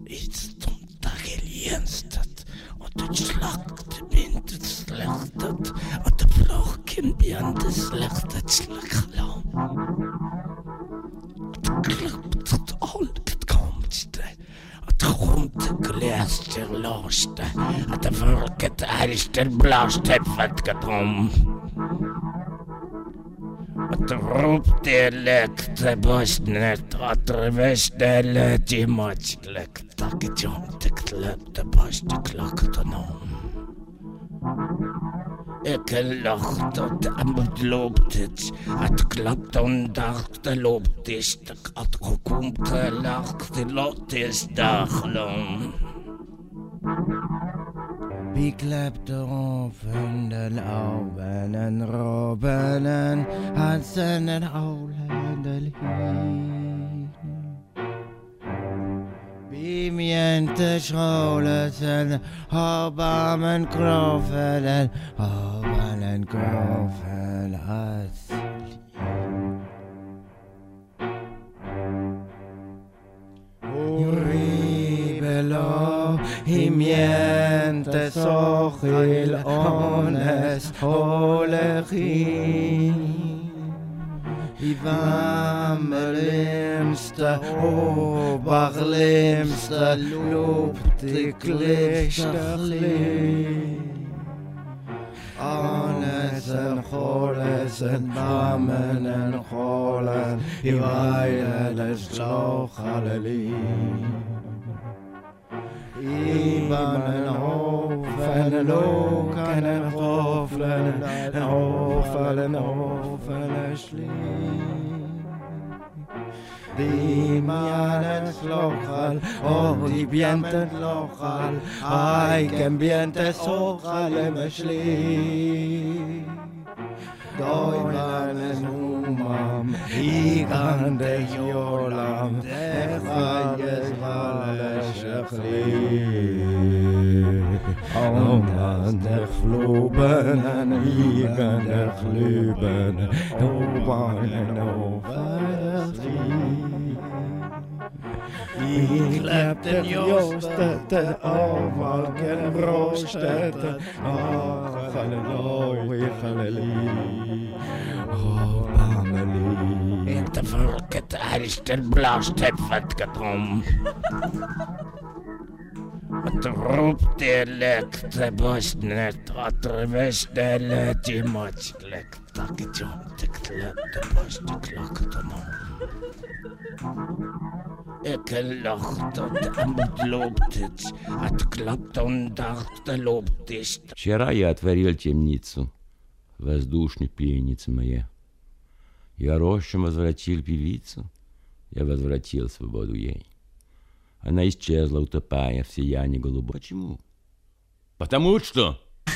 Iets stond daar geliensterd, und het slakte bint het slechtet, und de vloog in bient het slechtet slakgelam. Het klipt het al het komste, het grond geleerste loste, het volk het eilste blaast het vet gedrom. Het roept de lekte bosnet, het reveste let je matslek, dat het jont ik klep de boste klakte om. Ik lacht dat het loopt het klapt ondacht de loopt is, het komt lacht de lot is daglong. Wie klept oven de auwen en robben hansen en houlen de lief. Wie miente scholen en hobamen kroven en hobamen kroven als Uribelo himiente sochil ones olechi Ivam limste oberlimste loopt de klichterli Ones en choles en bamen en cholen Iwaien es loch alleli Iban en hoven en loken en hoflen en hofen en hofen en sliep Die man en slochal, oh die bienten lochal Ay que bienten sochal en me sliep Doiman en umam, igan de jolam, Echayes vales echli. Oman de vloeben en igan de gluben, Oman en overvlie. Ik klep den joostete, valken broostete, Halleluja, halleluja, Pameli. In de volk het eilste blaast het vet gedrom. Het roept de lekte bosnet, het reveste let je matslek, dat het jont ik klep de boste klakte om. Ik lacht dat het loopt het klapt ondacht de loopt is. Вчера я отворил темницу, воздушной пленница моя. Я рощем возвратил певицу, я возвратил свободу ей. Она исчезла, утопая в сиянии голубой. Почему? Потому что...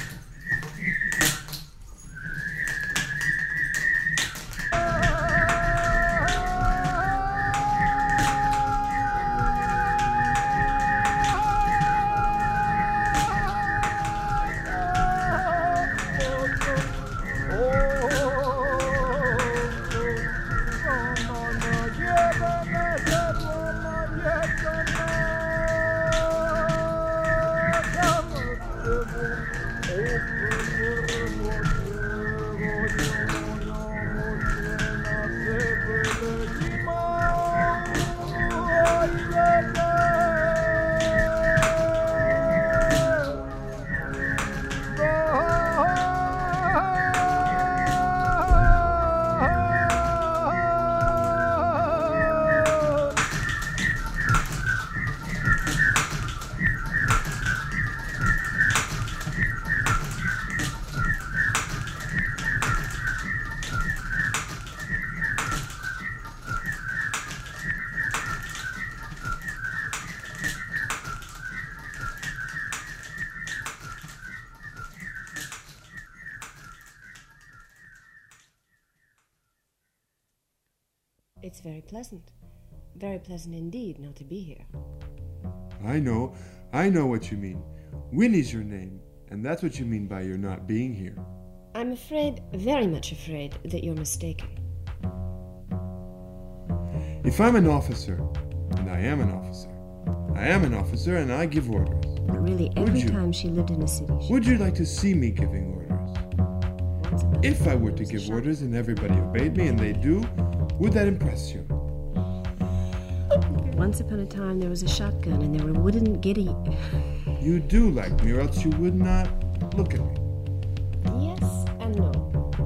It's very pleasant indeed not to be here. I know what you mean. Winnie's your name, and that's what you mean by your not being here. I'm afraid, very much afraid, that you're mistaken. If I'm an officer, and I am an officer, I I am an officer and I give orders. But really, every you? time she lived in a city, she Would you like to see me giving orders? If I were to give orders and everybody obeyed me, and they do, would that impress you? Once upon a time, there was a shotgun, and there were wooden giddy. You do like me, or else you would not look at me. Yes and no.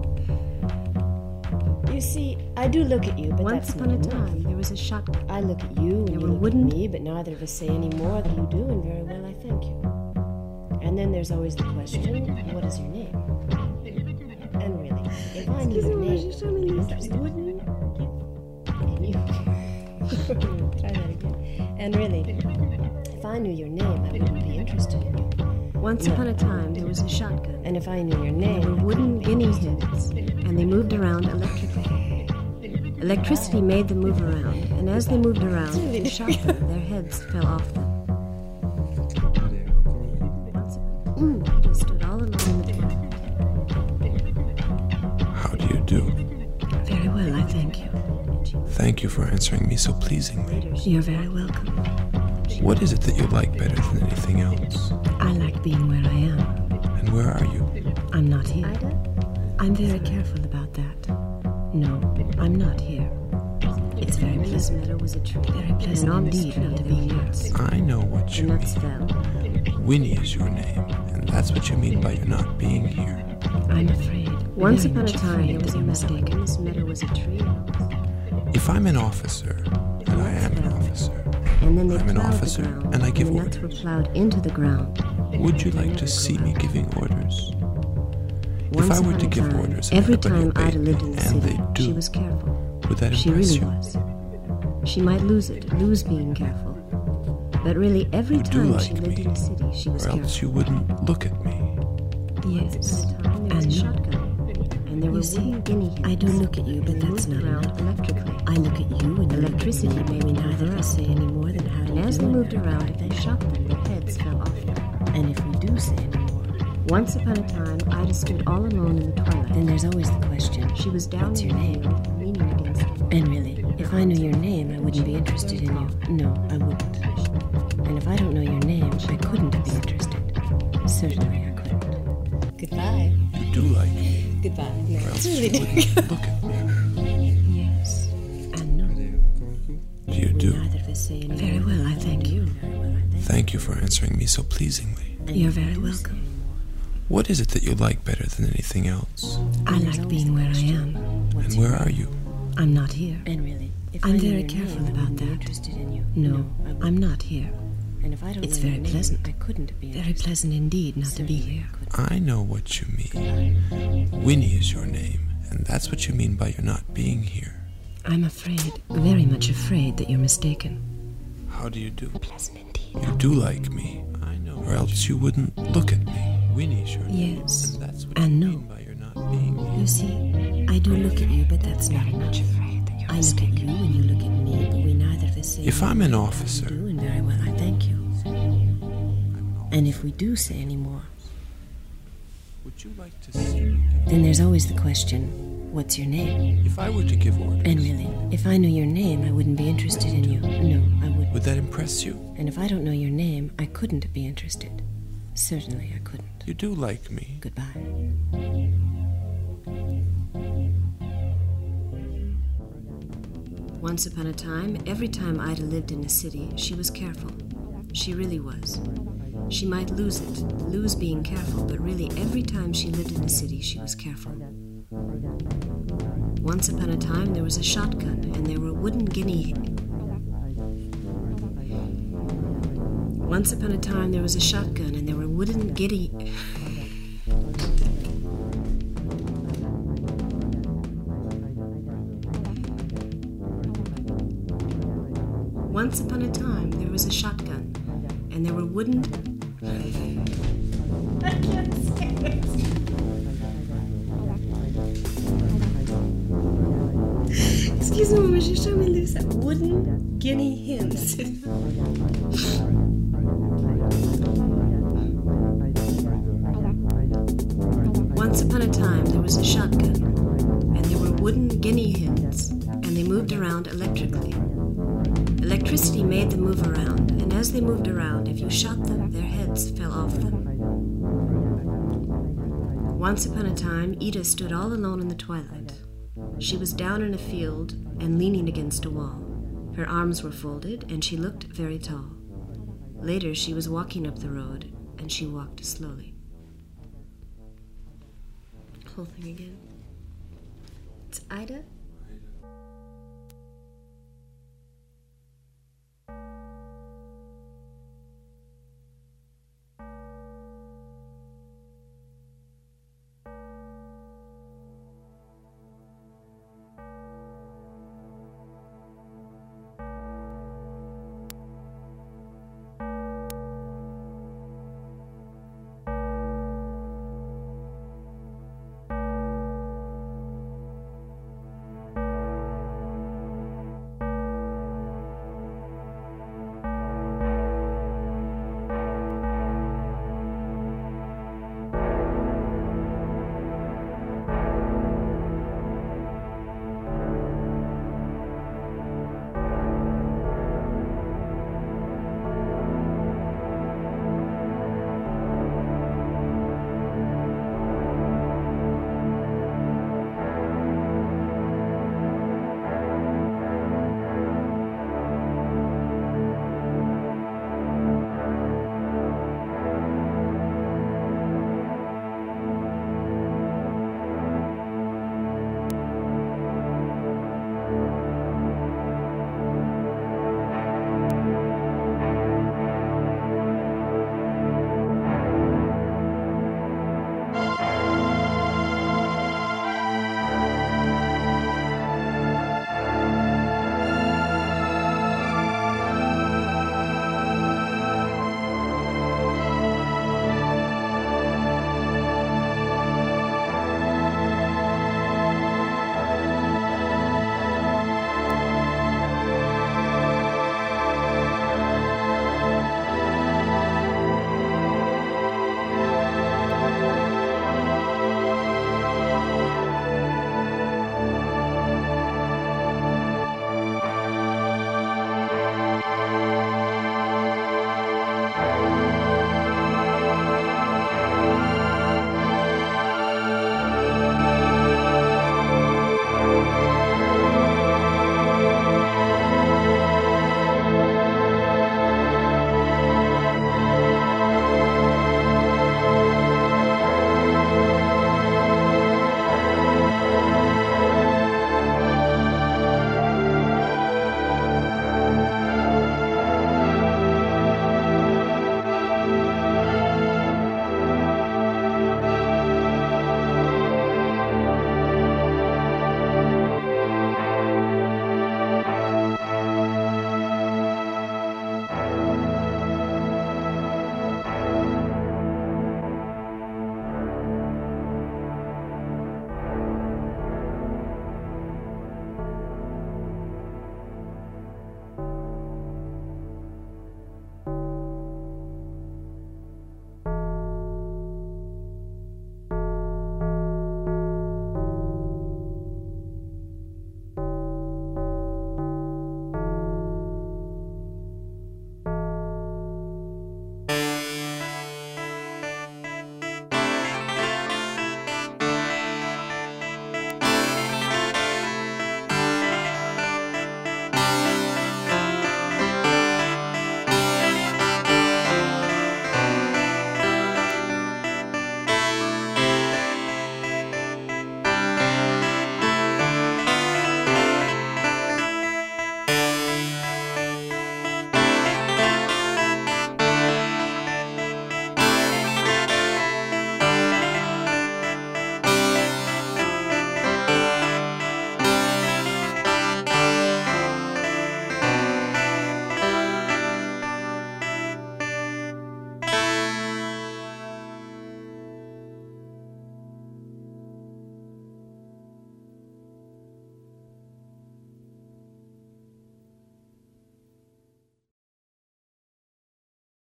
You see, I do look at you, but Once that's upon a not enough. time, there was a shotgun. I look at you, and There you were look wooden- at me, but neither of us say any more than you do, and very well, I thank you. And then there's always the question, what is your name? And really, if I knew your name, wouldn't you? Try that again. And really, if I knew your name, I wouldn't be interested in you. Once No. upon a time, there was a shotgun. And if I knew your There were name, wooden guinea hens, and they moved around electrically. Electricity made them move around, and as they moved around, they shot them. Their heads fell off them. Peter stood all alone in the twilight. How do you do? Very well, I thank you. Thank you for answering me so pleasingly. You're very welcome. What is it that you like better than anything else? I like being where I am. And where are you? I'm not here. I'm very careful about that. No, I'm not here. It's very pleasant. Meadow was a tree. Very pleasant indeed not to be here. I know what The you nuts mean. fell. Winnie is your name, and that's what you mean by you're not being here. I'm afraid. Once upon a time, there was a mistake, and this meadow was a tree. If I'm an officer, and I am an officer, And then they I'm an plowed officer, the ground, and I give the nuts were orders. plowed into the ground. Would you like to see me giving orders? If Once I were upon to a give time, orders and every everybody time obeyed Ida lived in me, the and city, they do, she was careful. would that She impress really you? was. She might lose being careful. But really, every You do time like she lived me, in a city, she was Or else careful. you wouldn't look at me. Yes, and no. And there were wooden guinea hens. I do look at you, but that's not enough. Electrically. I look at you, and electricity made me neither us say any more than how. And as they moved around, they shot them. Their heads fell off them. And if we do say any more. Once upon a time, Ida stood all alone in the twilight. then there's always the question, She was down what's in your the name? field, leaning against the wall. And really, if I knew your name, I wouldn't be interested in you. No, I wouldn't. And if I don't know your name, I couldn't be interested. Certainly I couldn't. Goodbye. You do like me, Goodbye. No, or else it's you really wouldn't look at me. Yes, and no. Do you do? Neither of us say any. Very well, I thank you. Thank you for answering me so pleasingly. You're very welcome. What is it that you like better than anything else? I like being where I am. And where are you? I'm not here. And really, if I'm I knew very your careful name, I about wouldn't be that. interested in you. No, I wouldn't. I'm not here. And if I don't It's know your very name, pleasant. I couldn't be Very interested. pleasant indeed not to be Certainly here. I couldn't. I know what you mean. Winnie is your name, and that's what you mean by you're not being here. I'm afraid, very much afraid that you're mistaken. How do you do? Pleasant indeed. You do like me, I know, or else you wouldn't look at me. Winnie's your name, Yes, and that's what and you no. mean by you're not being here. You see, I do look at you, but that's not enough. I look at you and you look at me, but we neither of us say. If I'm an You officer, do, and very well, I thank you. And if we do say any more, would you like to see me? then there's always the question, what's your name? If I were to give orders, And really, if I knew your name, I wouldn't be interested in you. No, I wouldn't. would that impress you? And if I don't know your name, I couldn't be interested. Certainly I couldn't. You do like me. Goodbye. Once upon a time, every time Ida lived in a city, she was careful. She really was. She might lose being careful, but really every time she lived in a city, she was careful. Once upon a time, there was a shotgun, and there were wooden guinea. Once upon a time, there was a shotgun, and there were wooden guinea. Once upon a time, there was a shotgun, and there were wooden. I can't say it. Excuse me, Mama, just show me Lisa. Wooden guinea hens. Once upon a time, there was a shotgun, and there were wooden guinea hens, and they moved around electrically. Electricity made them move around, and as they moved around, if you shot them, their heads fell off them. Once upon a time, Ida stood all alone in the twilight. She was down in a field and leaning against a wall. Her arms were folded, and she looked very tall. Later, she was walking up the road, and she walked slowly. Whole thing again. It's Ida